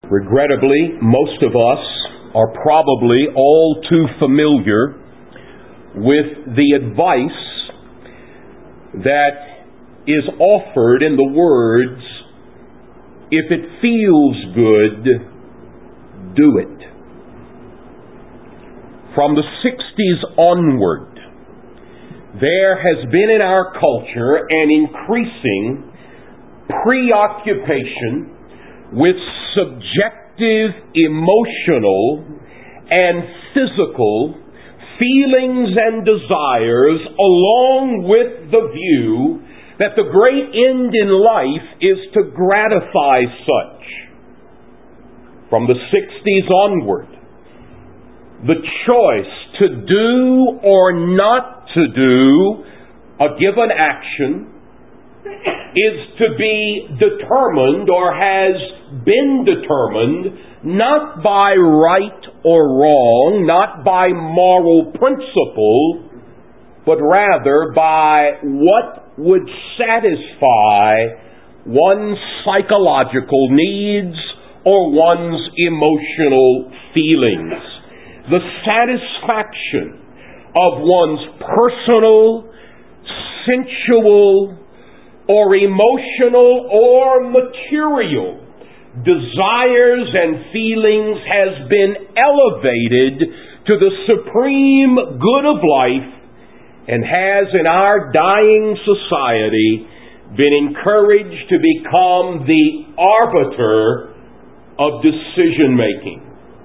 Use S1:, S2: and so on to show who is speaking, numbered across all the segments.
S1: Regrettably, most of us are probably all too familiar with the advice that is offered in the words, "If it feels good, do it." From the 60s onward, there has been in our culture an increasing preoccupation with subjective, emotional, and physical feelings and desires, along with the view that the great end in life is to gratify such. From the 60s onward, the choice to do or not to do a given action is to be determined or has been determined not by right or wrong, not by moral principle, but rather by what would satisfy one's psychological needs or one's emotional feelings. The satisfaction of one's personal, sensual, or emotional or material desires and feelings has been elevated to the supreme good of life and has in our dying society been encouraged to become the arbiter of decision making.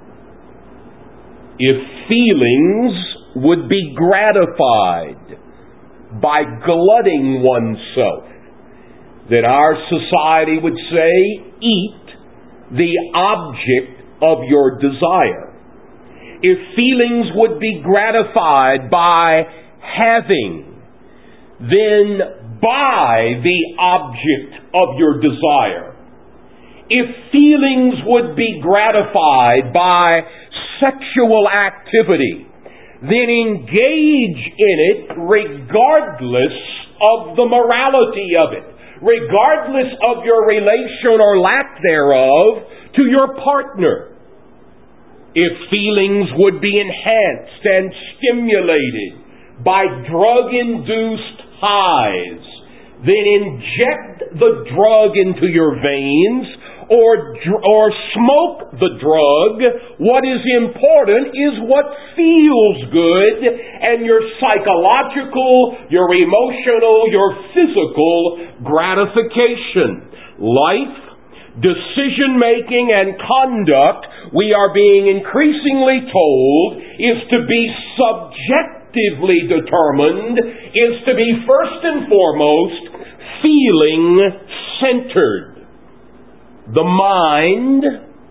S1: If feelings would be gratified by glutting oneself, then our society would say, eat the object of your desire. If feelings would be gratified by having, then buy the object of your desire. If feelings would be gratified by sexual activity, then engage in it regardless of the morality of it, regardless of your relation or lack thereof to your partner. If feelings would be enhanced and stimulated by drug-induced highs, then inject the drug into your veins or smoke the drug. What is important is what feels good, and your psychological, your emotional, your physical gratification. Life, decision-making, and conduct, we are being increasingly told, is to be subjectively determined, is to be first and foremost feeling-centered. The mind,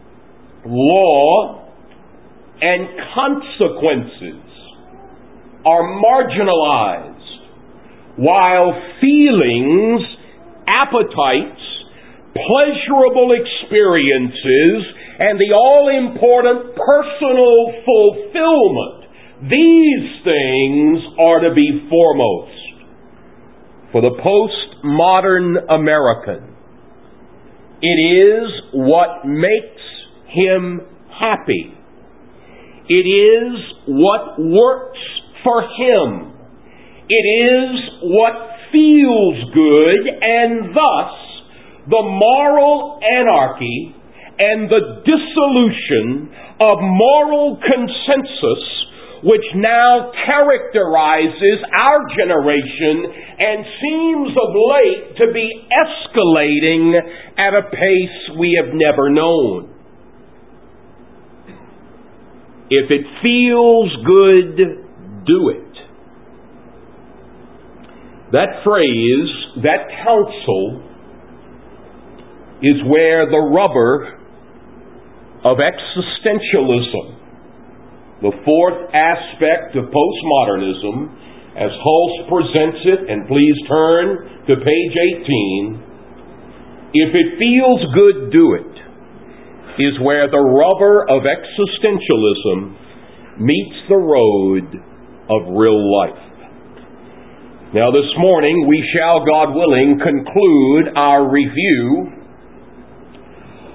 S1: law, and consequences are marginalized, while feelings, appetites, pleasurable experiences, and the all-important personal fulfillment, these things are to be foremost. For the postmodern American, it is what makes him happy. It is what works for him. It is what feels good, and thus the moral anarchy and the dissolution of moral consensus which now characterizes our generation and seems of late to be escalating at a pace we have never known. If it feels good, do it. That phrase, that counsel, is where the rubber of existentialism, the fourth aspect of postmodernism, as Hulse presents it, and please turn to page 18, if it feels good, do it, is where the rubber of existentialism meets the road of real life. Now this morning we shall, God willing, conclude our review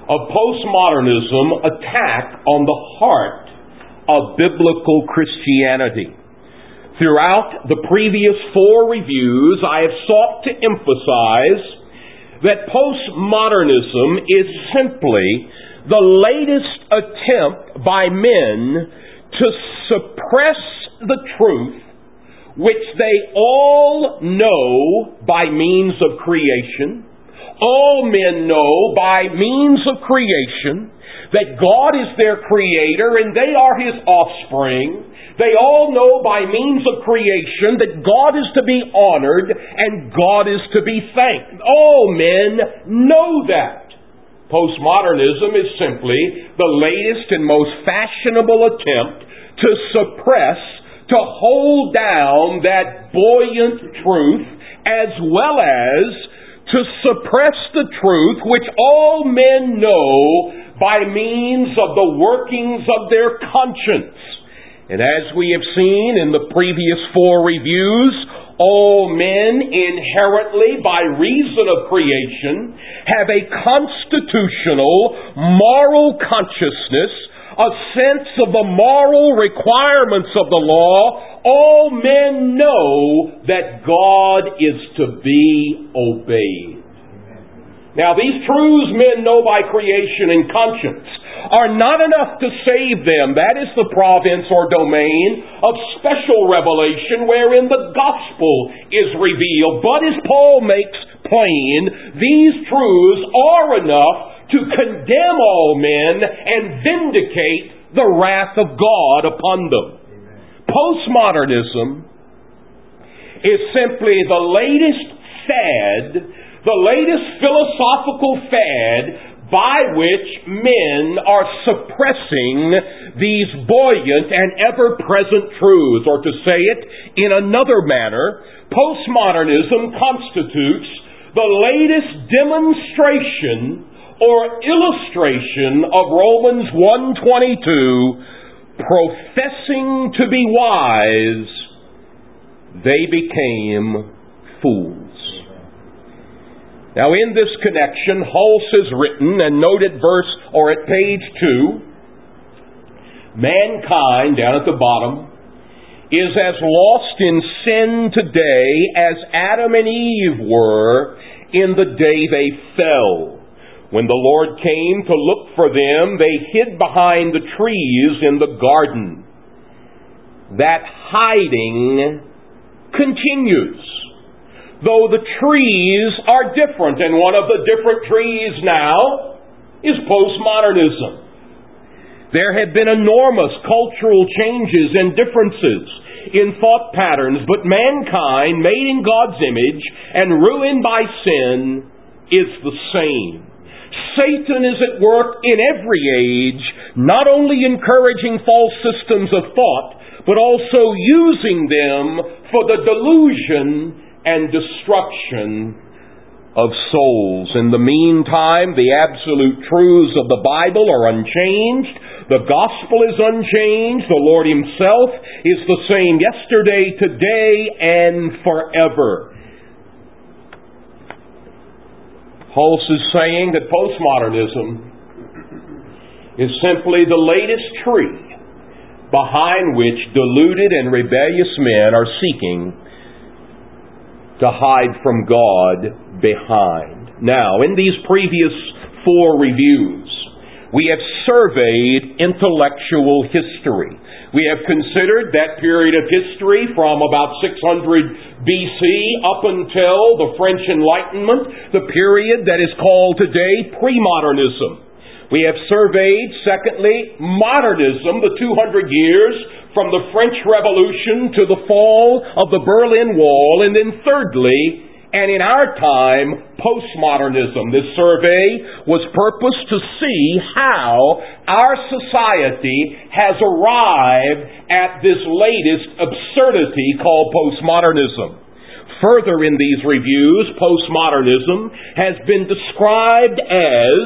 S1: of postmodernism attack on the heart of biblical Christianity. Throughout the previous 4 reviews, I have sought to emphasize that postmodernism is simply the latest attempt by men to suppress the truth which they all know by means of creation. All men know by means of creation that God is their creator and they are His offspring. They all know by means of creation that God is to be honored and God is to be thanked. All men know that. Postmodernism is simply the latest and most fashionable attempt to suppress, to hold down that buoyant truth, as well as to suppress the truth which all men know by means of the workings of their conscience. And as we have seen in the previous 4 reviews, all men inherently, by reason of creation, have a constitutional, moral consciousness, a sense of the moral requirements of the law. All men know that God is to be obeyed. Now, these truths men know by creation and conscience are not enough to save them. That is the province or domain of special revelation wherein the gospel is revealed. But as Paul makes plain, these truths are enough to condemn all men and vindicate the wrath of God upon them. Postmodernism is simply the latest fad, the latest philosophical fad by which men are suppressing these buoyant and ever-present truths. Or to say it in another manner, postmodernism constitutes the latest demonstration or illustration of Romans 1:22, professing to be wise, they became fools. Now, in this connection, Hulse has written, and note at page 2, mankind, down at the bottom, is as lost in sin today as Adam and Eve were in the day they fell. When the Lord came to look for them, they hid behind the trees in the garden. That hiding continues, though the trees are different, and one of the different trees now is postmodernism. There have been enormous cultural changes and differences in thought patterns, but mankind, made in God's image and ruined by sin, is the same. Satan is at work in every age, not only encouraging false systems of thought, but also using them for the delusion and destruction of souls. In the meantime, the absolute truths of the Bible are unchanged. The gospel is unchanged. The Lord Himself is the same yesterday, today, and forever. Hulse is saying that postmodernism is simply the latest tree behind which deluded and rebellious men are seeking to hide from God behind. Now, in these previous 4 reviews, we have surveyed intellectual history. We have considered that period of history from about 600 BC up until the French Enlightenment, the period that is called today pre-modernism. We have surveyed, secondly, modernism, the 200 years from the French Revolution to the fall of the Berlin Wall, and then thirdly, and in our time, postmodernism. This survey was purposed to see how our society has arrived at this latest absurdity called postmodernism. Further in these reviews, postmodernism has been described as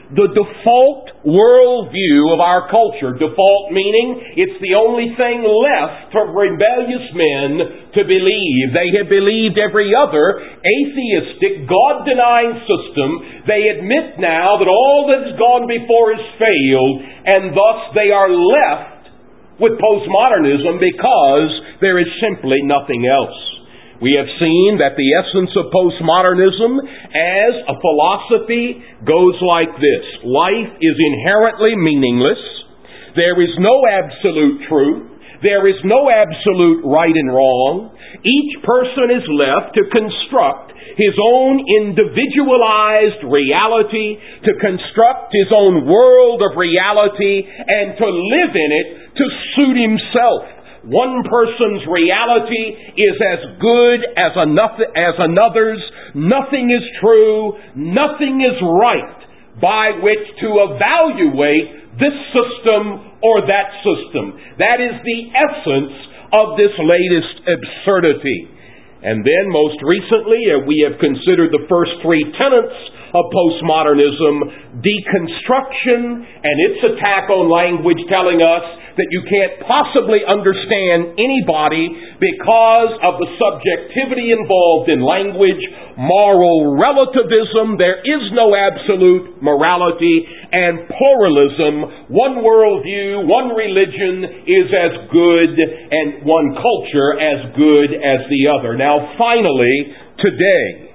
S1: the default worldview of our culture. Default meaning it's the only thing left for rebellious men to believe. They have believed every other atheistic, God-denying system. They admit now that all that has gone before has failed, and thus they are left with postmodernism because there is simply nothing else. We have seen that the essence of postmodernism as a philosophy goes like this. Life is inherently meaningless. There is no absolute truth. There is no absolute right and wrong. Each person is left to construct his own individualized reality, to construct his own world of reality, and to live in it to suit himself. One person's reality is as good as another's. Nothing is true. Nothing is right by which to evaluate this system or that system. That is the essence of this latest absurdity. And then most recently, we have considered the first three tenets of postmodernism: deconstruction and its attack on language, telling us that you can't possibly understand anybody because of the subjectivity involved in language. Moral relativism, there is no absolute morality. And pluralism, one worldview, one religion is as good, and one culture as good as the other. Now finally, today,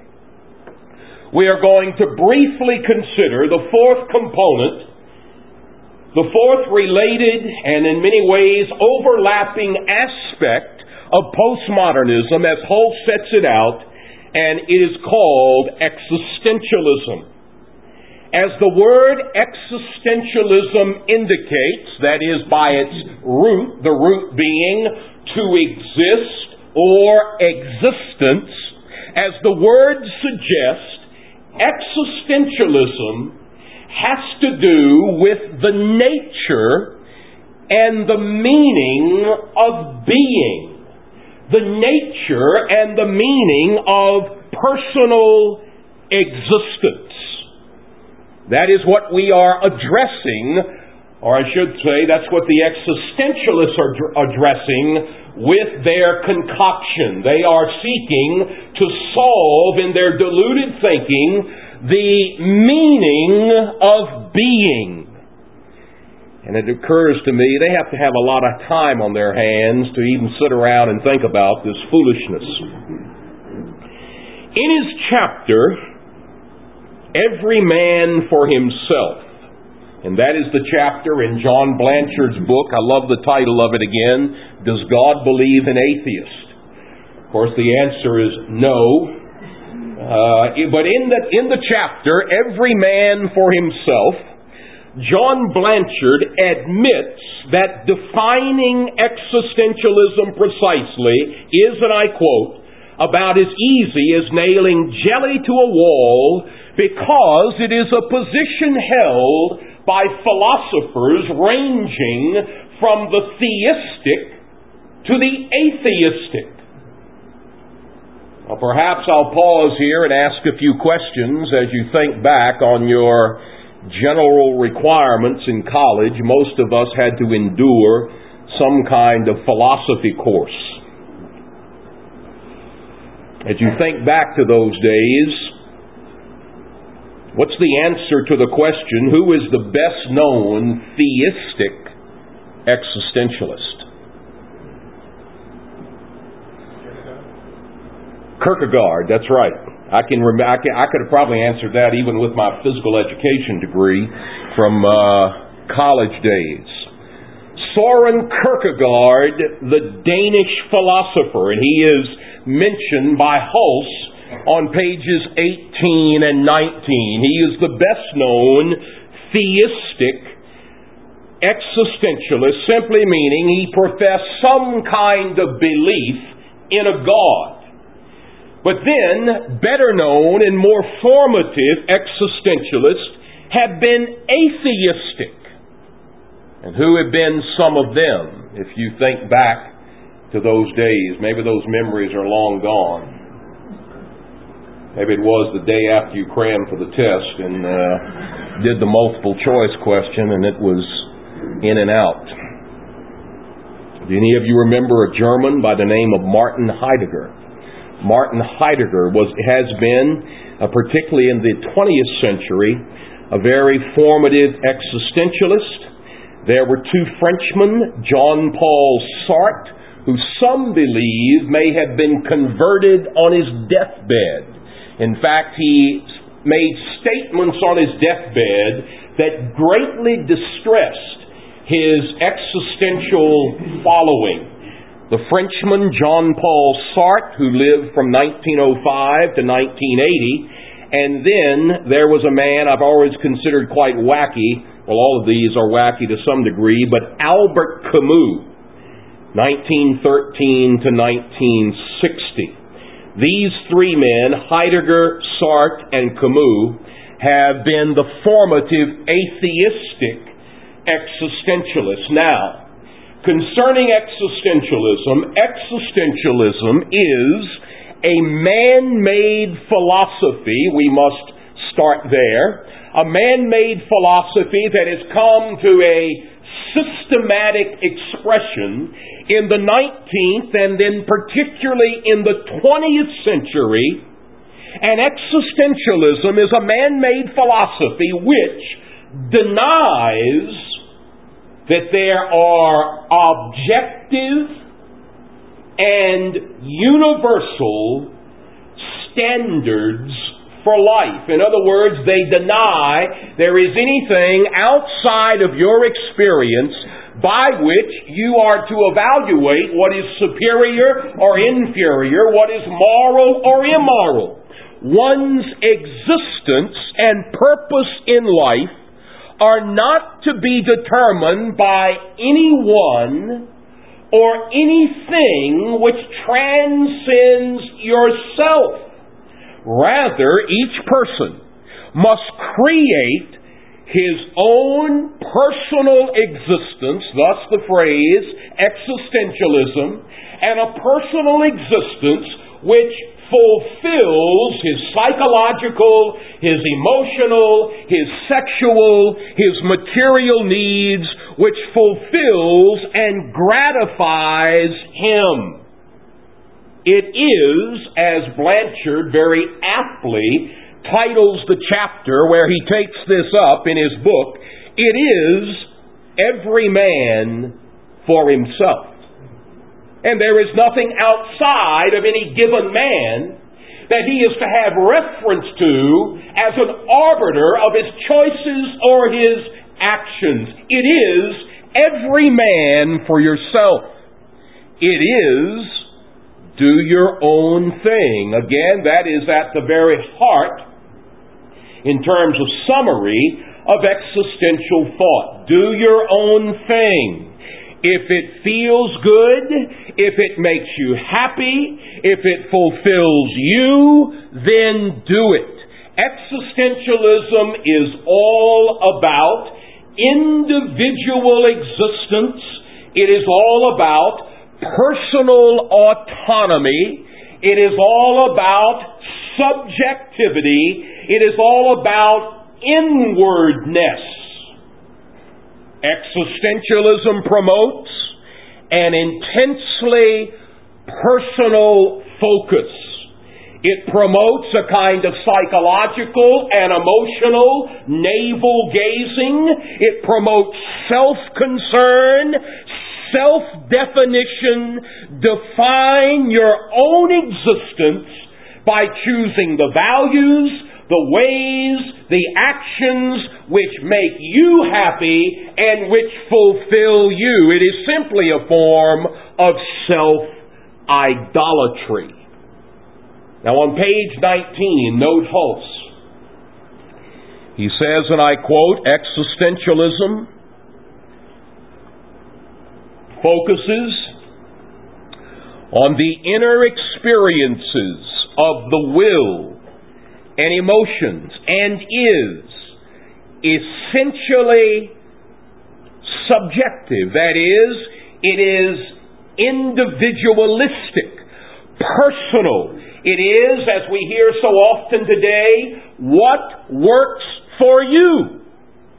S1: we are going to briefly consider the fourth component, the fourth related and in many ways overlapping aspect of postmodernism as Hull sets it out, and it is called existentialism. As the word existentialism indicates, that is by its root, the root being to exist or existence, as the word suggests, existentialism has to do with the nature and the meaning of being. The nature and the meaning of personal existence. That is what we are addressing, or I should say, that's what the existentialists are addressing with their concoction. They are seeking to solve in their deluded thinking the meaning of being. And it occurs to me they have to have a lot of time on their hands to even sit around and think about this foolishness. In his chapter, Every Man for Himself, and that is the chapter in John Blanchard's book. I love the title of it again. Does God Believe in Atheists? Of course, the answer is no. But in the chapter, Every Man for Himself, John Blanchard admits that defining existentialism precisely is, and I quote, about as easy as nailing jelly to a wall, because it is a position held by philosophers ranging from the theistic to the atheistic. Well, perhaps I'll pause here and ask a few questions as you think back on your general requirements in college. Most of us had to endure some kind of philosophy course. As you think back to those days, what's the answer to the question, who is the best known theistic existentialist? Kierkegaard, that's right. I could have probably answered that even with my physical education degree from college days. Soren Kierkegaard, the Danish philosopher, and he is mentioned by Hulse on pages 18 and 19. He is the best known theistic existentialist, simply meaning he professed some kind of belief in a God. But then, better known and more formative existentialists have been atheistic. And who have been some of them? If you think back to those days, maybe those memories are long gone. Maybe it was the day after you crammed for the test and did the multiple choice question, and it was in and out. Do any of you remember a German by the name of Martin Heidegger? Martin Heidegger has been, particularly in the 20th century, a very formative existentialist. There were two Frenchmen, Jean-Paul Sartre, who some believe may have been converted on his deathbed. In fact, he made statements on his deathbed that greatly distressed his existential following. The Frenchman Jean-Paul Sartre, who lived from 1905 to 1980, and then there was a man I've always considered quite wacky. Well, all of these are wacky to some degree, but Albert Camus, 1913 to 1960. These three men, Heidegger, Sartre, and Camus, have been the formative atheistic existentialists. Now, concerning existentialism is a man-made philosophy. We must start there. A man-made philosophy that has come to a systematic expression in the 19th and then particularly in the 20th century. And existentialism is a man-made philosophy which denies that there are objective and universal standards for life. In other words, they deny there is anything outside of your experience by which you are to evaluate what is superior or inferior, what is moral or immoral. One's existence and purpose in life are not to be determined by anyone or anything which transcends yourself. Rather, each person must create his own personal existence, thus the phrase existentialism, and a personal existence which fulfills his psychological, his emotional, his sexual, his material needs, which fulfills and gratifies him. It is, as Blanchard very aptly titles the chapter where he takes this up in his book, it is every man for himself. And there is nothing outside of any given man that he is to have reference to as an arbiter of his choices or his actions. It is every man for yourself. It is do your own thing. Again, that is at the very heart, in terms of summary, of existential thought. Do your own thing. If it feels good, if it makes you happy, if it fulfills you, then do it. Existentialism is all about individual existence. It is all about personal autonomy. It is all about subjectivity. It is all about inwardness. Existentialism promotes an intensely personal focus. It promotes a kind of psychological and emotional navel-gazing. It promotes self-concern, self-definition. Define your own existence by choosing the values, the ways, the actions which make you happy and which fulfill you. It is simply a form of self-idolatry. Now on page 19, note Hulse. He says, and I quote, existentialism focuses on the inner experiences of the will and emotions, and is essentially subjective. That is, it is individualistic, personal. It is, as we hear so often today, what works for you.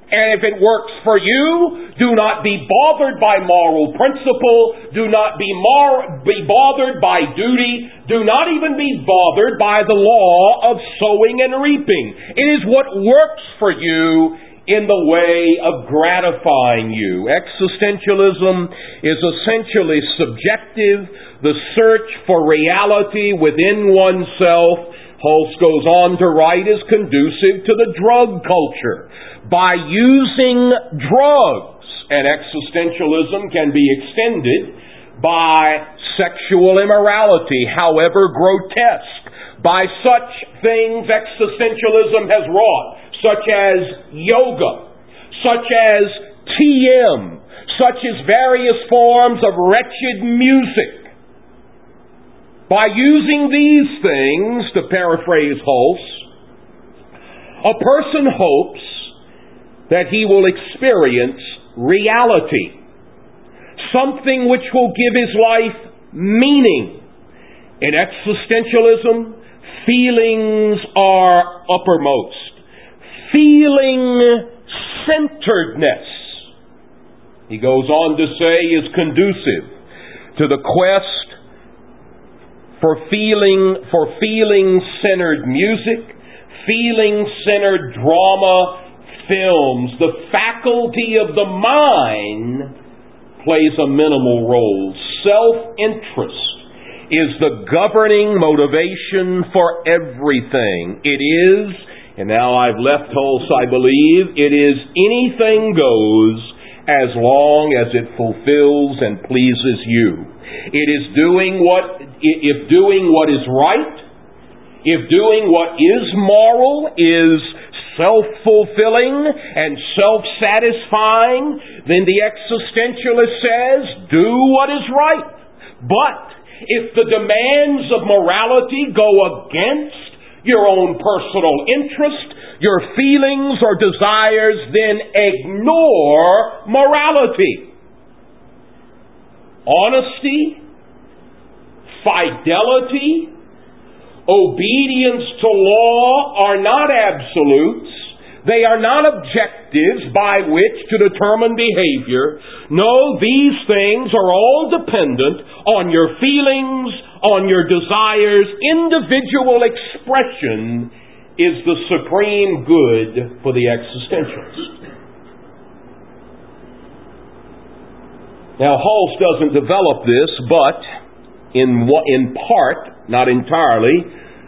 S1: And if it works for you, do not be bothered by moral principle. Do not be bothered by duty. Do not even be bothered by the law of sowing and reaping. It is what works for you in the way of gratifying you. Existentialism is essentially subjective. The search for reality within oneself, Hulse goes on to write, is conducive to the drug culture. By using drugs, and existentialism can be extended by sexual immorality, however grotesque, by such things existentialism has wrought, such as yoga, such as TM, such as various forms of wretched music. By using these things, to paraphrase Hulse, a person hopes that he will experience reality, something which will give his life meaning. In existentialism, feelings are uppermost. Feeling-centeredness, he goes on to say, is conducive to the quest for feeling-centered music, feeling-centered drama, films. The faculty of the mind plays a minimal role. Self-interest is the governing motivation for everything. It is, and now I've left Hulse, I believe, it is anything goes as long as it fulfills and pleases you. It is doing what is right, if doing what is moral is self-fulfilling and self-satisfying, then the existentialist says, do what is right. But if the demands of morality go against your own personal interest, your feelings or desires, then ignore morality. Honesty, fidelity, obedience to law are not absolutes. They are not objectives by which to determine behavior. No, these things are all dependent on your feelings, on your desires. Individual expression is the supreme good for the existentialist. Now, Hulse doesn't develop this, but in part, not entirely,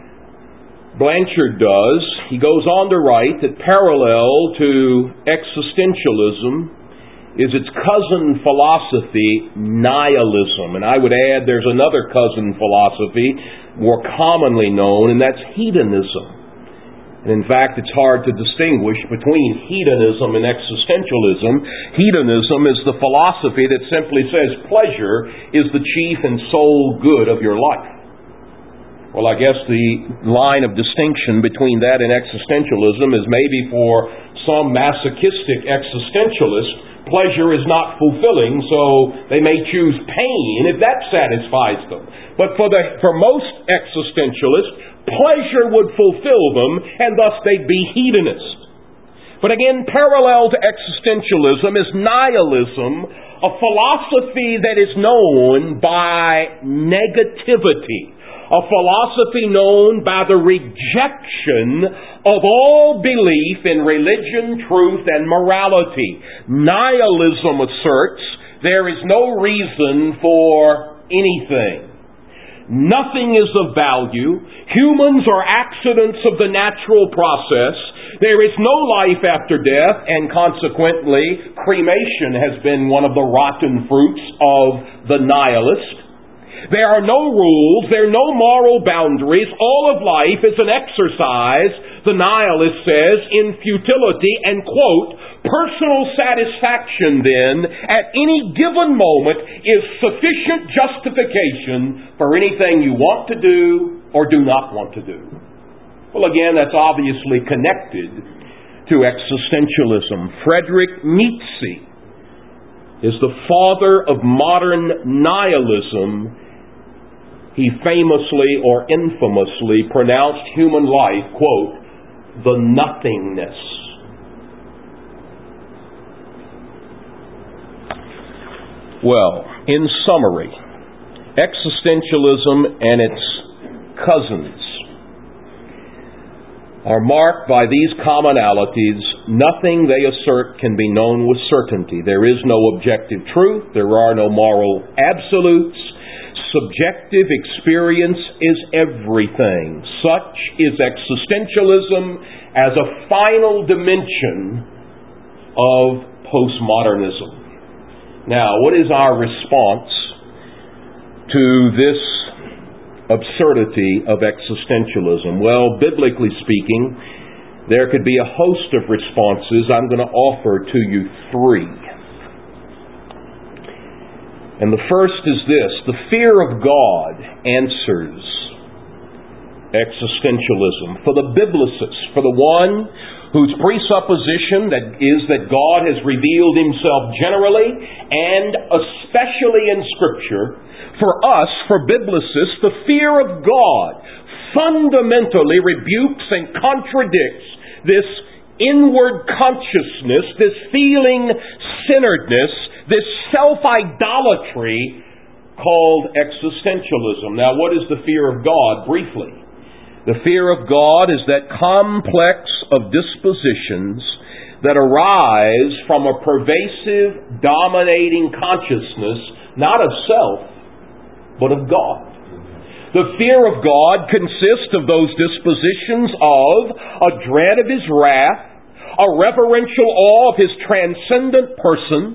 S1: Blanchard does. He goes on to write that parallel to existentialism is its cousin philosophy, nihilism. And I would add there's another cousin philosophy more commonly known, and that's hedonism. And in fact, it's hard to distinguish between hedonism and existentialism. Hedonism is the philosophy that simply says pleasure is the chief and sole good of your life. Well, I guess the line of distinction between that and existentialism is maybe for some masochistic existentialist, pleasure is not fulfilling, so they may choose pain if that satisfies them. But for most existentialists, pleasure would fulfill them, and thus they'd be hedonists. But again, parallel to existentialism is nihilism, a philosophy that is known by negativity, a philosophy known by the rejection of all belief in religion, truth, and morality. Nihilism asserts there is no reason for anything. Nothing is of value. Humans are accidents of the natural process. There is no life after death, and consequently, cremation has been one of the rotten fruits of the nihilist. There are no rules. There are no moral boundaries. All of life is an exercise, the nihilist says, in futility, and, quote, personal satisfaction, then, at any given moment is sufficient justification for anything you want to do or do not want to do. Well, again, that's obviously connected to existentialism. Friedrich Nietzsche is the father of modern nihilism. He famously or infamously pronounced human life, quote, the nothingness. Well, in summary, existentialism and its cousins are marked by these commonalities. Nothing they assert can be known with certainty. There is no objective truth. There are no moral absolutes. Subjective experience is everything. Such is existentialism as a final dimension of postmodernism. Now, what is our response to this absurdity of existentialism? Well, biblically speaking, there could be a host of responses. I'm going to offer to you three. And the first is this: the fear of God answers existentialism. For the biblicist, for the one whose presupposition is that God has revealed Himself generally and especially in Scripture, for us, for biblicists, the fear of God fundamentally rebukes and contradicts this inward consciousness, this feeling-centeredness, this self-idolatry called existentialism. Now, what is the fear of God? Briefly, the fear of God is that complex of dispositions that arise from a pervasive, dominating consciousness, not of self, but of God. The fear of God consists of those dispositions of a dread of His wrath, a reverential awe of His transcendent person,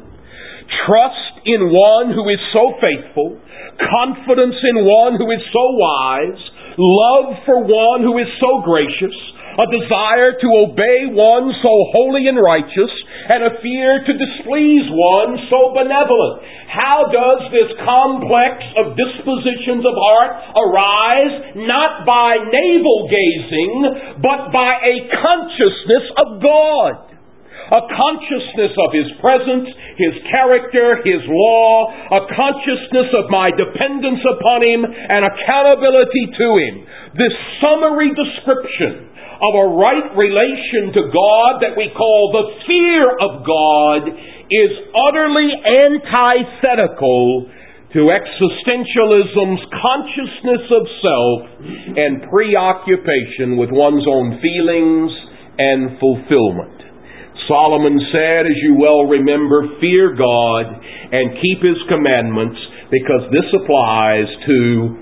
S1: trust in one who is so faithful, confidence in one who is so wise, love for one who is so gracious, a desire to obey one so holy and righteous, and a fear to displease one so benevolent. How does this complex of dispositions of heart arise? Not by navel-gazing, but by a consciousness of God. A consciousness of His presence, His character, His law, a consciousness of my dependence upon Him and accountability to Him. This summary description of a right relation to God that we call the fear of God is utterly antithetical to existentialism's consciousness of self and preoccupation with one's own feelings and fulfillment. Solomon said, as you well remember, fear God and keep His commandments, because this applies to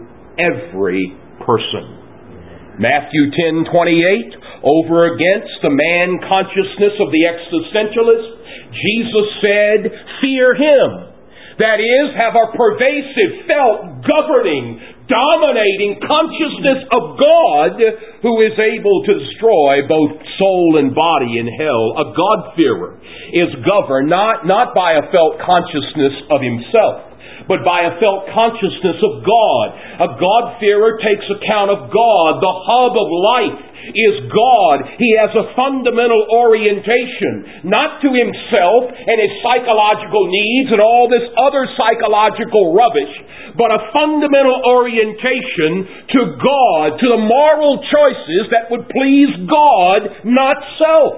S1: every person. Matthew 10:28, over against the man consciousness of the existentialist, Jesus said, fear Him. That is, have a pervasive, felt, governing, dominating consciousness of God who is able to destroy both soul and body in hell. A God-fearer is governed not by a felt consciousness of himself, but by a felt consciousness of God. A God-fearer takes account of God. The hub of life is God. He has a fundamental orientation, not to himself and his psychological needs and all this other psychological rubbish, but a fundamental orientation to God, to the moral choices that would please God, not self.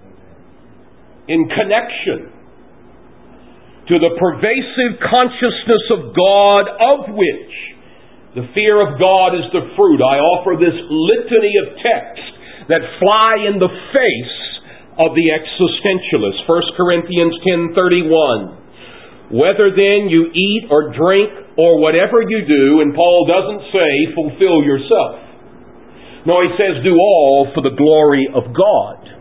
S1: In connection to the pervasive consciousness of God, of which the fear of God is the fruit. I offer this litany of texts that fly in the face of the existentialist. 1 Corinthians 10:31. Whether then you eat or drink or whatever you do, and Paul doesn't say fulfill yourself. No, he says do all for the glory of God.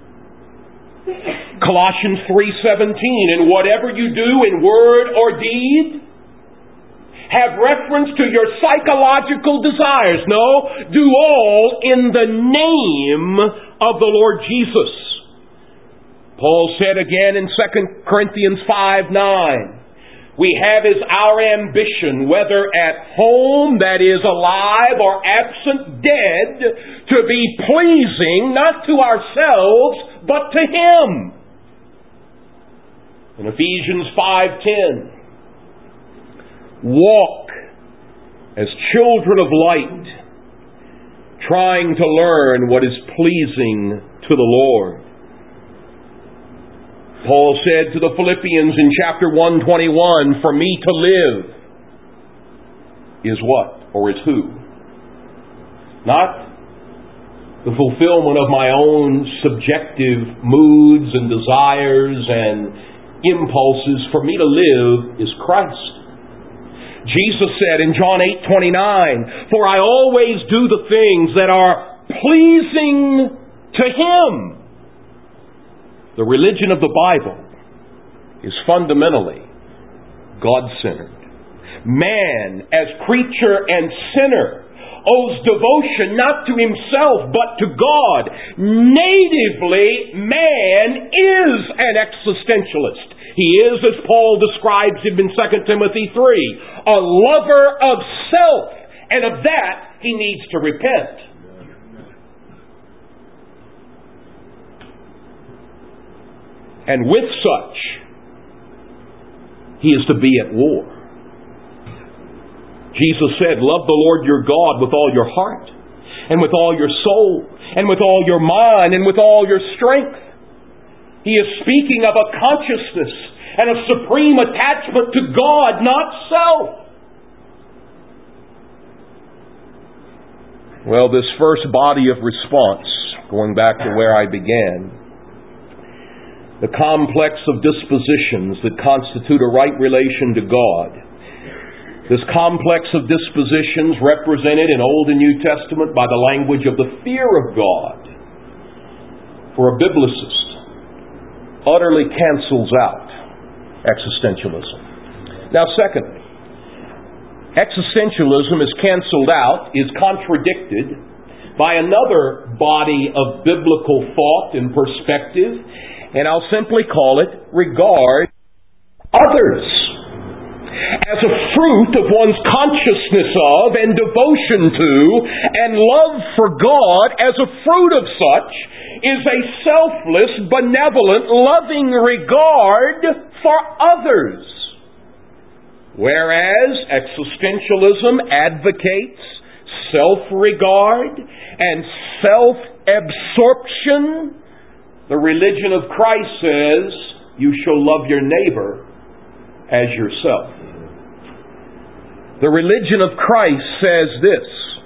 S1: Colossians 3:17, and whatever you do in word or deed, have reference to your psychological desires. No, do all in the name of the Lord Jesus. Paul said again in 2 Corinthians 5:9, we have as our ambition, whether at home, that is alive, or absent, dead, to be pleasing, not to ourselves, but to Him. In Ephesians 5:10, walk as children of light, trying to learn what is pleasing to the Lord. Paul said to the Philippians in chapter 1:21, "For me to live is what? Or is who? Not the fulfillment of my own subjective moods and desires and impulses. For me to live is Christ." Jesus said in John 8:29, "For I always do the things that are pleasing to Him." The religion of the Bible is fundamentally God-centered. Man, as creature and sinner, owes devotion not to himself but to God. Natively, man is an existentialist. He is, as Paul describes him in 2 Timothy 3, a lover of self, and of that he needs to repent. And with such, he is to be at war. Jesus said, "Love the Lord your God with all your heart, and with all your soul, and with all your mind, and with all your strength." He is speaking of a consciousness and a supreme attachment to God, not self. Well, this first body of response, going back to where I began, the complex of dispositions that constitute a right relation to God. This complex of dispositions represented in Old and New Testament by the language of the fear of God, for a biblicist, utterly cancels out existentialism. Now, secondly, existentialism is canceled out, is contradicted by another body of biblical thought and perspective, and I'll simply call it regard others as a fruit of one's consciousness of and devotion to and love for God as a fruit of such is a selfless, benevolent, loving regard for others. Whereas existentialism advocates self-regard and self-absorption, the religion of Christ says, you shall love your neighbor as yourself. The religion of Christ says this: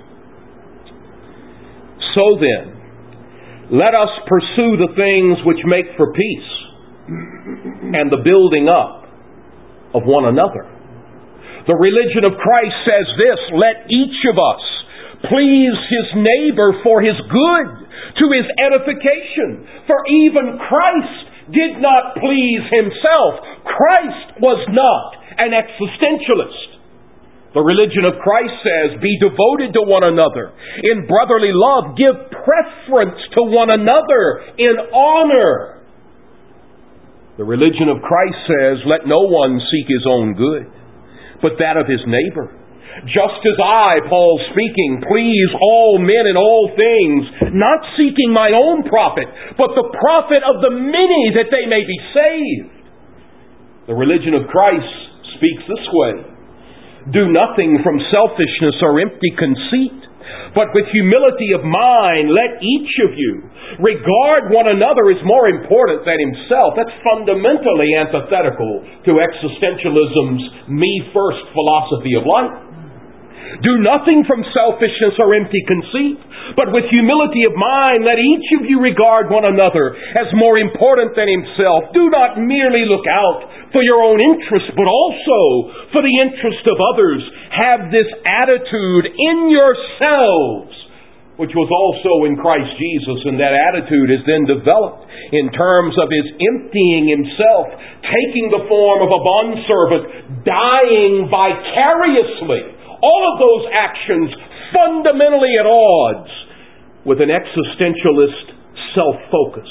S1: "So then, let us pursue the things which make for peace and the building up of one another." The religion of Christ says this: let each of us please his neighbor for his good, to his edification. For even Christ did not please himself. Christ was not an existentialist. The religion of Christ says, be devoted to one another in brotherly love. Give preference to one another in honor. The religion of Christ says, let no one seek his own good, but that of his neighbor. Just as I, Paul speaking, please all men in all things, not seeking my own profit, but the profit of the many, that they may be saved. The religion of Christ speaks this way: do nothing from selfishness or empty conceit, but with humility of mind, let each of you regard one another as more important than himself. That's fundamentally antithetical to existentialism's me-first philosophy of life. Do nothing from selfishness or empty conceit, but with humility of mind, let each of you regard one another as more important than himself. Do not merely look out for your own interest, but also for the interest of others. Have this attitude in yourselves, which was also in Christ Jesus, and that attitude is then developed in terms of his emptying himself, taking the form of a bondservant, dying vicariously. All of those actions fundamentally at odds with an existentialist self-focus.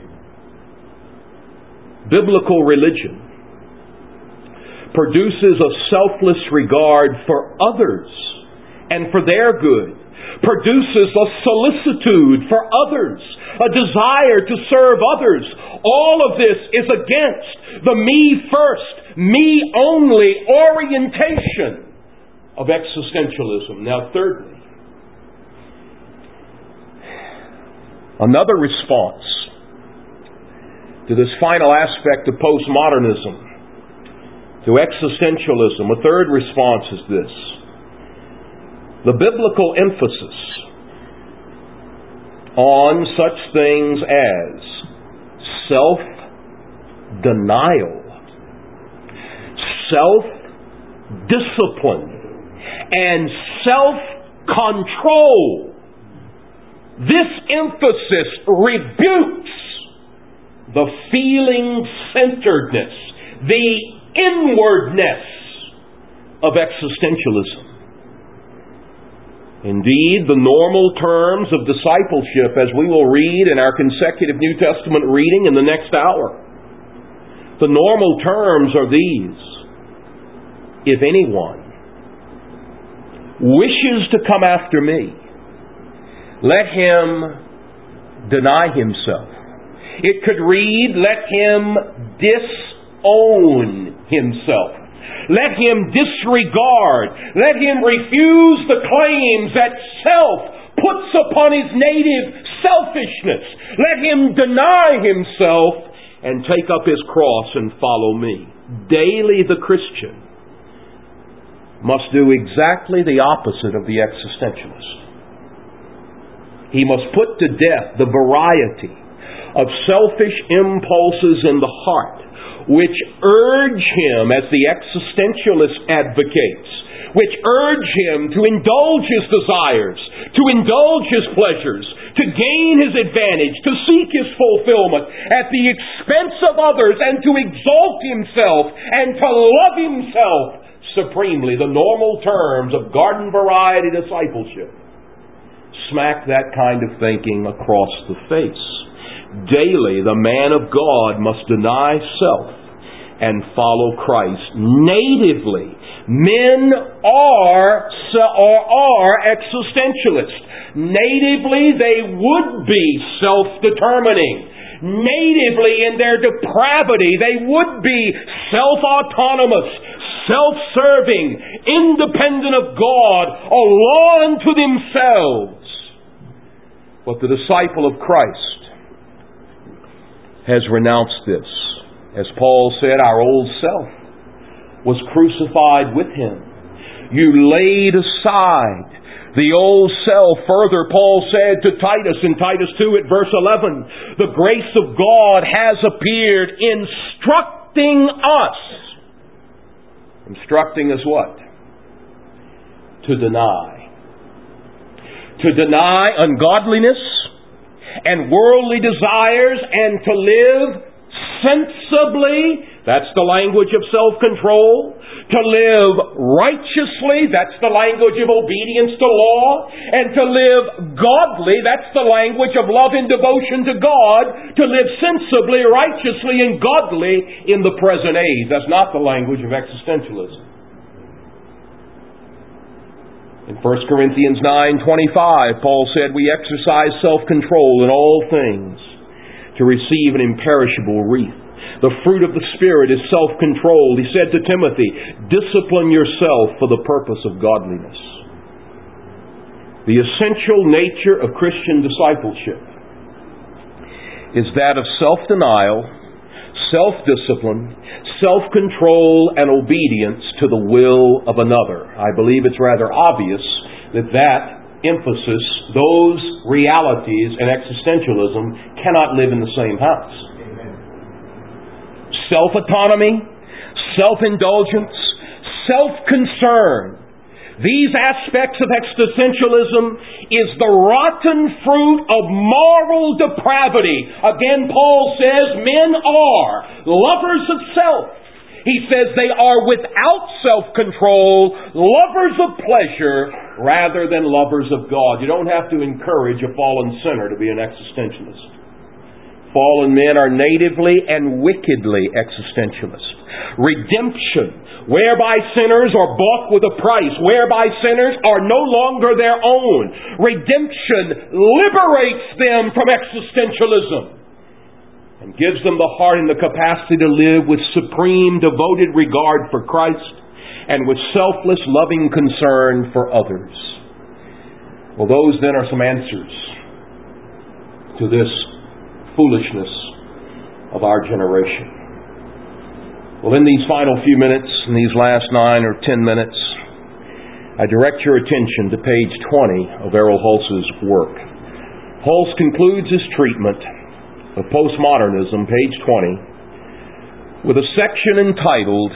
S1: Biblical religion produces a selfless regard for others and for their good, produces a solicitude for others, a desire to serve others. All of this is against the me first, me only orientation of existentialism. Now, thirdly, another response to this final aspect of postmodernism, to existentialism. A third response is this: the biblical emphasis on such things as self-denial, self-discipline, and self-control. This emphasis rebukes the feeling-centeredness, the inwardness of existentialism. Indeed, the normal terms of discipleship, as we will read in our consecutive New Testament reading in the next hour, the normal terms are these: if anyone wishes to come after me, let him deny himself. It could read, let him disown himself. Let him disregard. Let him refuse the claims that self puts upon his native selfishness. Let him deny himself and take up his cross and follow me. Daily the Christian must do exactly the opposite of the existentialist. He must put to death the variety of selfish impulses in the heart which urge him, as the existentialist advocates, which urge him to indulge his desires, to indulge his pleasures, to gain his advantage, to seek his fulfillment at the expense of others, and to exalt himself and to love himself supremely. The normal terms of garden variety discipleship smack that kind of thinking across the face. Daily, the man of God must deny self and follow Christ. Natively, men are existentialists. Natively, they would be self-determining. Natively, in their depravity, they would be self-autonomous, self-serving, independent of God, a law unto themselves. But the disciple of Christ has renounced this. As Paul said, our old self was crucified with him. You laid aside the old self. Further, Paul said to Titus in Titus 2 at verse 11, the grace of God has appeared, instructing us. Instructing us what? To deny. To deny ungodliness and worldly desires, and to live sensibly, that's the language of self-control. To live righteously, that's the language of obedience to law. And to live godly, that's the language of love and devotion to God. To live sensibly, righteously, and godly in the present age. That's not the language of existentialism. In 1 Corinthians 9:25, Paul said, we exercise self-control in all things to receive an imperishable wreath. The fruit of the Spirit is self-control. He said to Timothy, discipline yourself for the purpose of godliness. The essential nature of Christian discipleship is that of self-denial, self-discipline, self-control, and obedience to the will of another. I believe it's rather obvious that emphasis, those realities in existentialism cannot live in the same house. Amen. Self-autonomy, self-indulgence, self-concern. These aspects of existentialism is the rotten fruit of moral depravity. Again, Paul says men are lovers of self. He says they are without self-control, lovers of pleasure rather than lovers of God. You don't have to encourage a fallen sinner to be an existentialist. Fallen men are natively and wickedly existentialists. Redemption, whereby sinners are bought with a price, whereby sinners are no longer their own. Redemption liberates them from existentialism and gives them the heart and the capacity to live with supreme devoted regard for Christ and with selfless loving concern for others. Well, those then are some answers to this foolishness of our generation. Well, in these final few minutes, in these last 9 or 10 minutes, I direct your attention to page 20 of Errol Hulse's work. Hulse concludes his treatment of postmodernism, page 20, with a section entitled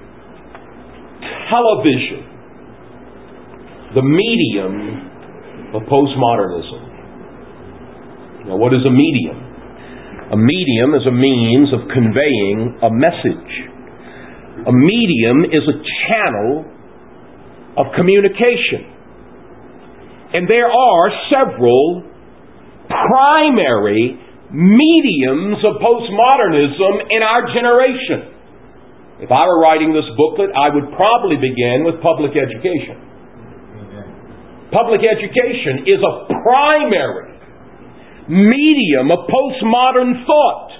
S1: Television, the Medium of Postmodernism. Now, what is a medium? A medium is a means of conveying a message. A medium is a channel of communication. And there are several primary mediums of postmodernism in our generation. If I were writing this booklet, I would probably begin with public education. Public education is a primary medium of postmodern thought.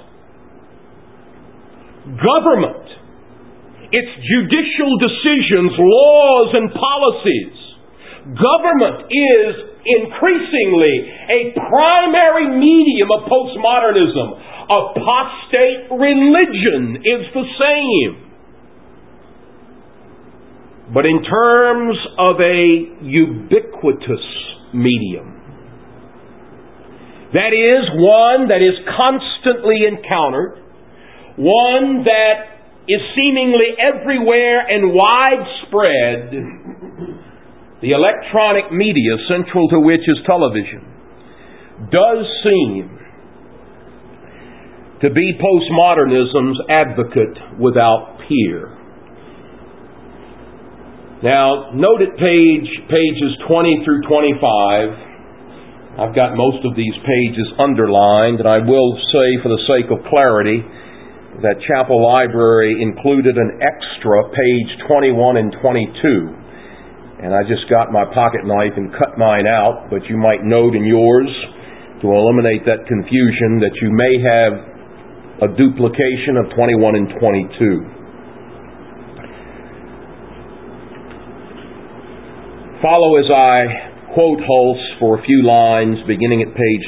S1: Government, its judicial decisions, laws, and policies. Government is increasingly a primary medium of postmodernism. Apostate religion is the same. But in terms of a ubiquitous medium, that is, one that is constantly encountered, one that is seemingly everywhere and widespread, the electronic media, central to which is television, does seem to be postmodernism's advocate without peer. Now, note at pages 20 through 25, I've got most of these pages underlined, and I will say for the sake of clarity that Chapel Library included an extra page 21 and 22. And I just got my pocket knife and cut mine out, but you might note in yours, to eliminate that confusion, that you may have a duplication of 21 and 22. Follow as I quote Hulse for a few lines beginning at page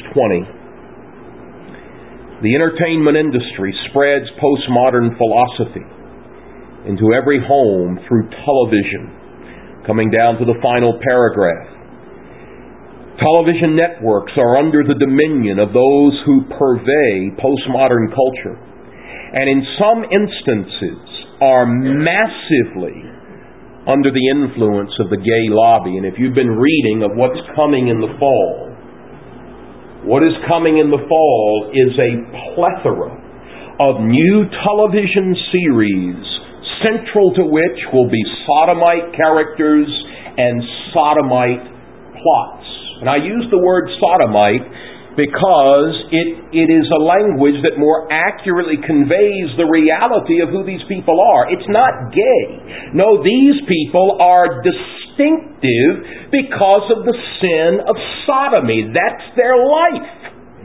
S1: 20. The entertainment industry spreads postmodern philosophy into every home through television, coming down to the final paragraph. Television networks are under the dominion of those who purvey postmodern culture, and in some instances are massively under the influence of the gay lobby. And if you've been reading of what's coming in the fall, what is coming in the fall is a plethora of new television series, central to which will be sodomite characters and sodomite plots. And I use the word sodomite because it is a language that more accurately conveys the reality of who these people are. It's not gay. No, these people are distinctive because of the sin of sodomy. That's their life.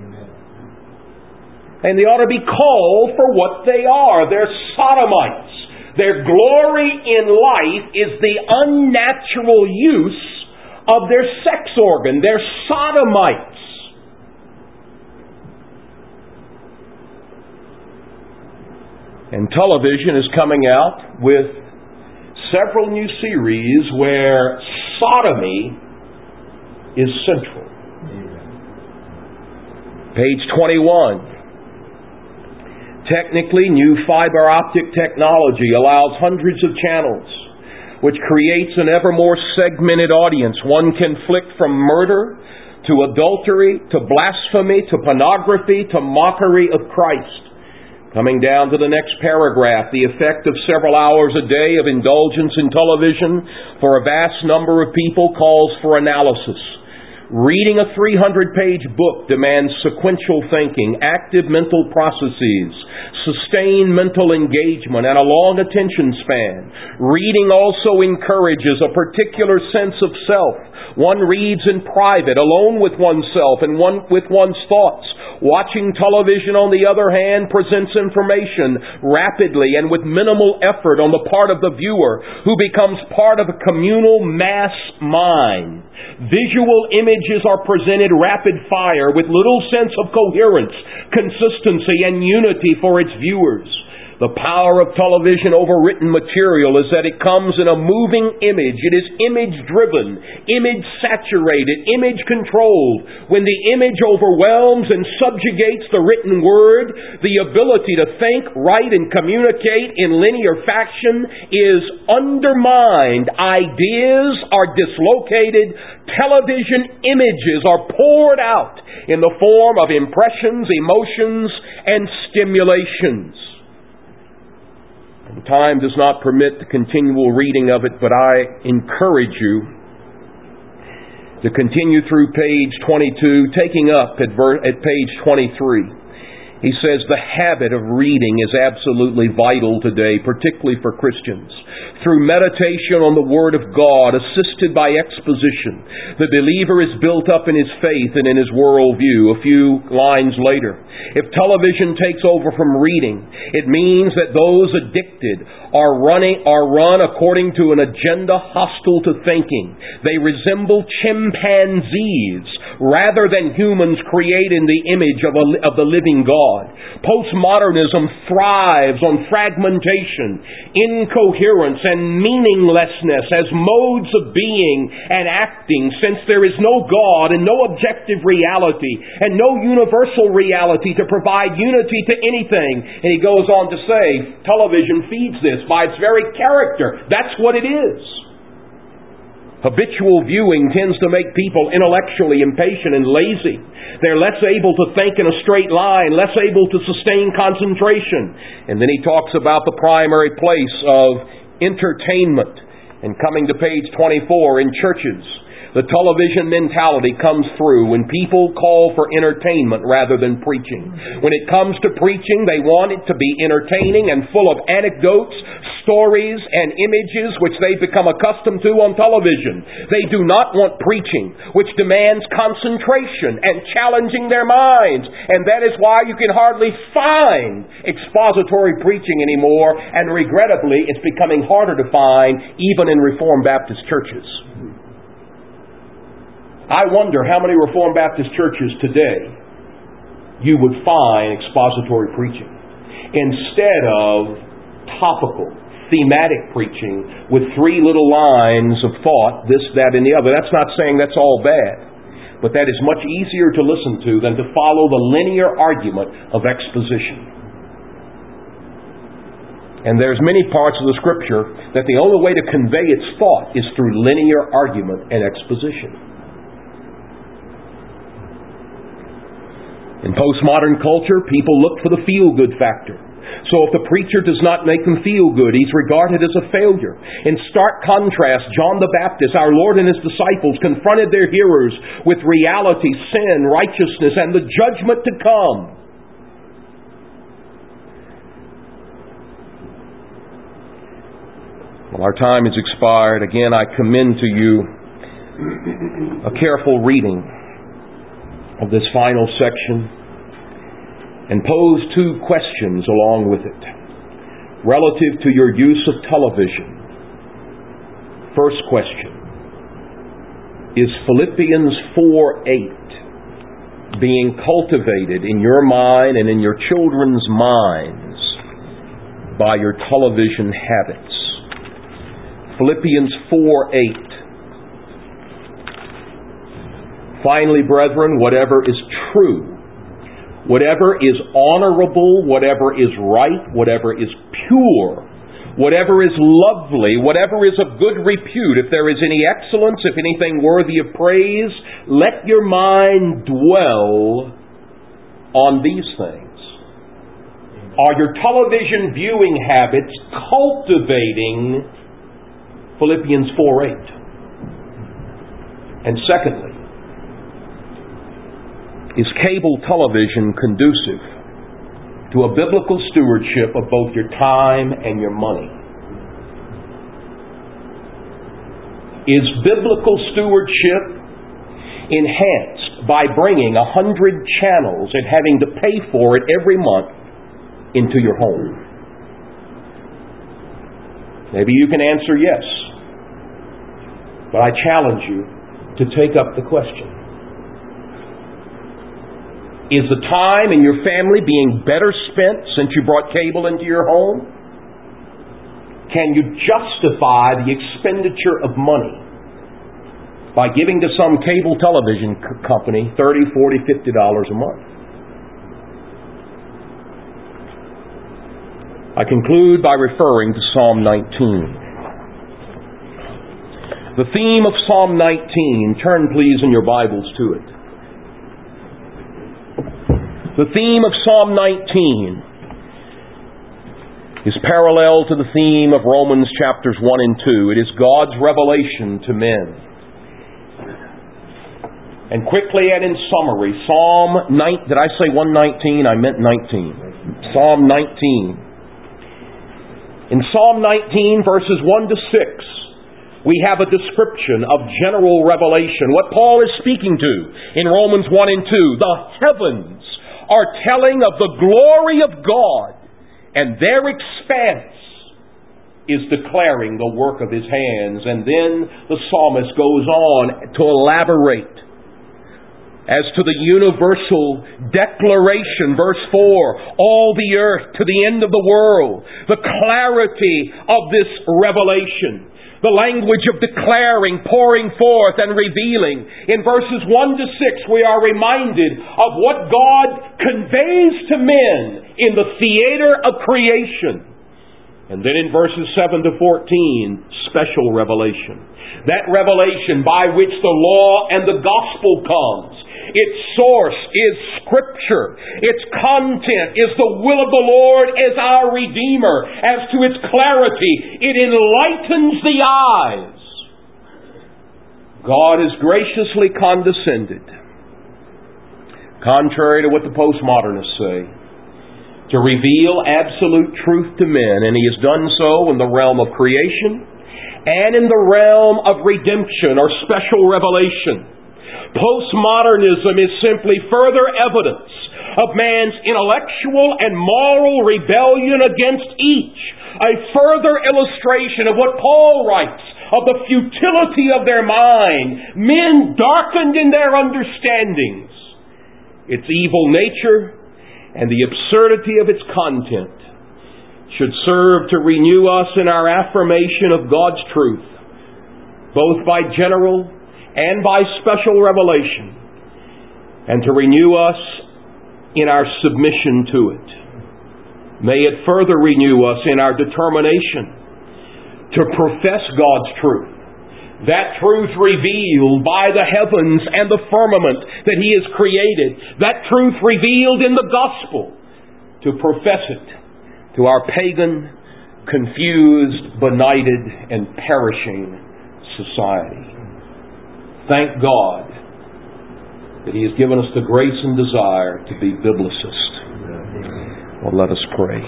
S1: And they ought to be called for what they are. They're sodomites. Their glory in life is the unnatural use of their sex organ. They're sodomites. And television is coming out with several new series where sodomy is central. Page 21. Technically, new fiber optic technology allows hundreds of channels, which creates an ever more segmented audience. One can flick from murder to adultery to blasphemy to pornography to mockery of Christ. Coming down to the next paragraph, the effect of several hours a day of indulgence in television for a vast number of people calls for analysis. Reading a 300-page book demands sequential thinking, active mental processes, sustained mental engagement, and a long attention span. Reading also encourages a particular sense of self. One reads in private, alone with oneself and with one's thoughts. Watching television, on the other hand, presents information rapidly and with minimal effort on the part of the viewer, who becomes part of a communal mass mind. Visual images images are presented rapid fire with little sense of coherence, consistency, and unity for its viewers. The power of television over written material is that it comes in a moving image. It is image-driven, image-saturated, image-controlled. When the image overwhelms and subjugates the written word, the ability to think, write, and communicate in linear fashion is undermined. Ideas are dislocated. Television images are poured out in the form of impressions, emotions, and stimulations. Time does not permit the continual reading of it, but I encourage you to continue through page 22, taking up at page 23. He says the habit of reading is absolutely vital today, particularly for Christians. Through meditation on the Word of God, assisted by exposition, the believer is built up in his faith and in his worldview. A few lines later, if television takes over from reading, it means that those addicted are run according to an agenda hostile to thinking. They resemble chimpanzees rather than humans created in the image of the living God. Postmodernism thrives on fragmentation, incoherence, and meaninglessness as modes of being and acting, since there is no God and no objective reality and no universal reality to provide unity to anything. And he goes on to say, television feeds this by its very character. That's what it is. Habitual viewing tends to make people intellectually impatient and lazy. They're less able to think in a straight line, less able to sustain concentration. And then he talks about the primary place of entertainment. And coming to page 24, in churches, the television mentality comes through when people call for entertainment rather than preaching. When it comes to preaching, they want it to be entertaining and full of anecdotes, stories, and images which they've become accustomed to on television. They do not want preaching, which demands concentration and challenging their minds. And that is why you can hardly find expository preaching anymore, and regrettably, it's becoming harder to find even in Reformed Baptist churches. I wonder how many Reformed Baptist churches today you would find expository preaching instead of topical, thematic preaching with 3 little lines of thought, this, that, and the other. That's not saying that's all bad, but that is much easier to listen to than to follow the linear argument of exposition. And there's many parts of the Scripture that the only way to convey its thought is through linear argument and exposition. In postmodern culture, people look for the feel-good factor. So if the preacher does not make them feel good, he's regarded as a failure. In stark contrast, John the Baptist, our Lord and His disciples, confronted their hearers with reality, sin, righteousness, and the judgment to come. Well, our time has expired. Again, I commend to you a careful reading of this final section and pose 2 questions along with it relative to your use of television. First question: is Philippians 4:8 being cultivated in your mind and in your children's minds by your television habits? Philippians 4:8. Finally, brethren, whatever is true, whatever is honorable, whatever is right, whatever is pure, whatever is lovely, whatever is of good repute, if there is any excellence, if anything worthy of praise, let your mind dwell on these things. Are your television viewing habits cultivating Philippians 4:8? And secondly, is cable television conducive to a biblical stewardship of both your time and your money? Is biblical stewardship enhanced by bringing 100 channels and having to pay for it every month into your home? Maybe you can answer yes. But I challenge you to take up the question. Is the time in your family being better spent since you brought cable into your home? Can you justify the expenditure of money by giving to some cable television company $30, $40, $50 a month? I conclude by referring to Psalm 19. The theme of Psalm 19, turn please in your Bibles to it. The theme of Psalm 19 is parallel to the theme of Romans chapters 1 and 2. It is God's revelation to men. And quickly and in summary, did I say 119? I meant 19. Psalm 19. In Psalm 19, verses 1 to 6, we have a description of general revelation. What Paul is speaking to in Romans 1 and 2, the heavens are telling of the glory of God, and their expanse is declaring the work of His hands. And then the psalmist goes on to elaborate as to the universal declaration, verse 4, all the earth to the end of the world, the clarity of this revelation, the language of declaring, pouring forth, and revealing. In verses 1 to 6, we are reminded of what God conveys to men in the theater of creation. And then in verses 7 to 14, special revelation. That revelation by which the law and the gospel comes. Its source is Scripture. Its content is the will of the Lord as our Redeemer. As to its clarity, it enlightens the eyes. God has graciously condescended, contrary to what the postmodernists say, to reveal absolute truth to men. And He has done so in the realm of creation and in the realm of redemption or special revelation. Postmodernism is simply further evidence of man's intellectual and moral rebellion against each. A further illustration of what Paul writes of the futility of their mind, men darkened in their understandings, its evil nature, and the absurdity of its content should serve to renew us in our affirmation of God's truth, both by general and by special revelation, and to renew us in our submission to it. May it further renew us in our determination to profess God's truth, that truth revealed by the heavens and the firmament that He has created, that truth revealed in the gospel, to profess it to our pagan, confused, benighted, and perishing society. Thank God that He has given us the grace and desire to be biblicists. Well, let us pray.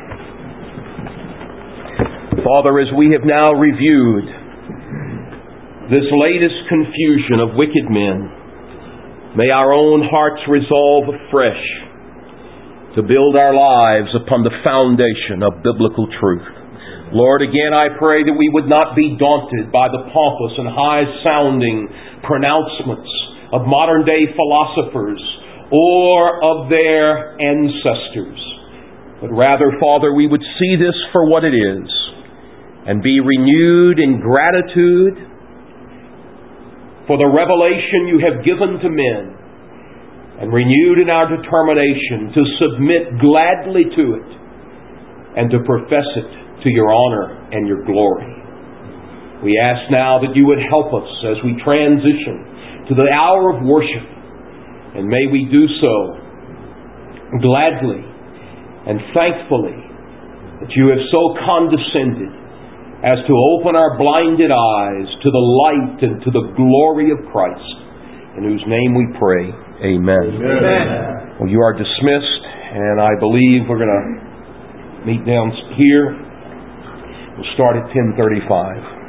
S1: Father, as we have now reviewed this latest confusion of wicked men, may our own hearts resolve afresh to build our lives upon the foundation of biblical truth. Lord, again I pray that we would not be daunted by the pompous and high-sounding pronouncements of modern-day philosophers or of their ancestors. But rather, Father, we would see this for what it is and be renewed in gratitude for the revelation You have given to men, and renewed in our determination to submit gladly to it and to profess it to Your honor and Your glory. We ask now that You would help us as we transition to the hour of worship, and may we do so gladly and thankfully that You have so condescended as to open our blinded eyes to the light and to the glory of Christ, in whose name we pray. Amen. Amen. Well, you are dismissed, and I believe we're going to meet down here. We'll start at 10:35.